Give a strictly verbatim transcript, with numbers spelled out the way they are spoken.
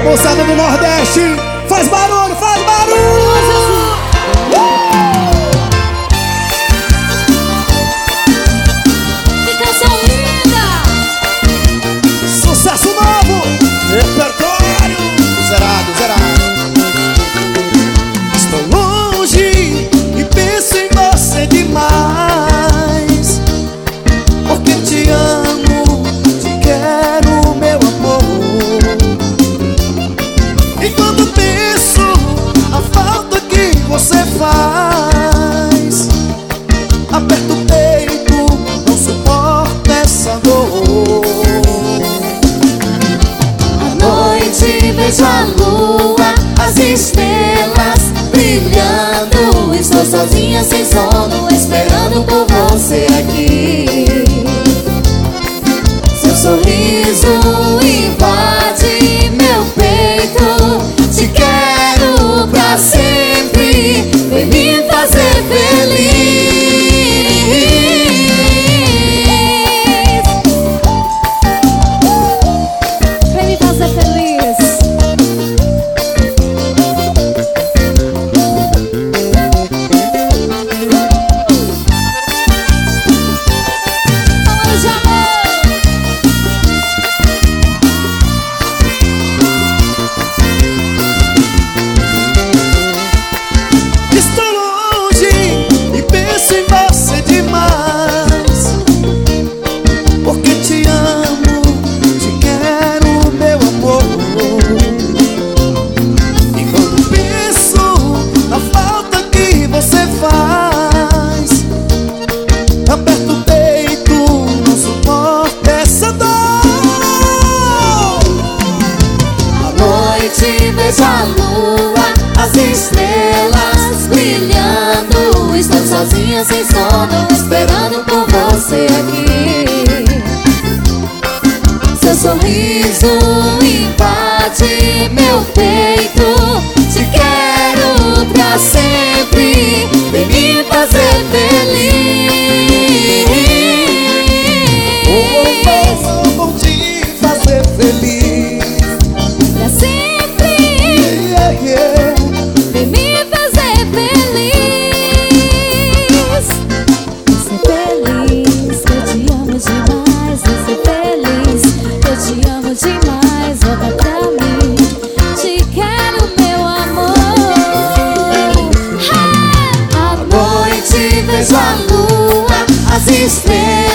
Moçada do Nordeste, faz barulho, faz barulho! Que canção linda! Sucesso novo, repertório zerado, zerado. Estou longe e penso em você demais, porque te amo, te quero, meu amor. E quando penso a falta que você faz, aperto o peito, não suporto essa dor. À noite vejo a lua, as estrelas brilhando. Estou sozinha sem sono, esperando por você aqui. Seu sorriso invade meu peito. Te quero pra sempre, vem me fazer feliz. Vem me fazer feliz. Vamos de amor. Estou longe e penso em você demais, porque te amo, te quero, meu amor. E quando penso na falta que você faz, aperto o peito, não suporto essa dor. À noite vejo a lua, as estrelas brilhando. Estou sozinha sem sono, esperando por você aqui. Seu sorriso invade meu peito. Te quero pra sempre, vem me fazer feliz. Oh, vou te fazer feliz. Pra sempre, Yeah, yeah. vem me fazer feliz. Ser feliz, eu te amo demais. Ser feliz, eu te amo demais. Volta pra mim, te quero, meu amor. À noite vejo a lua, as estrelas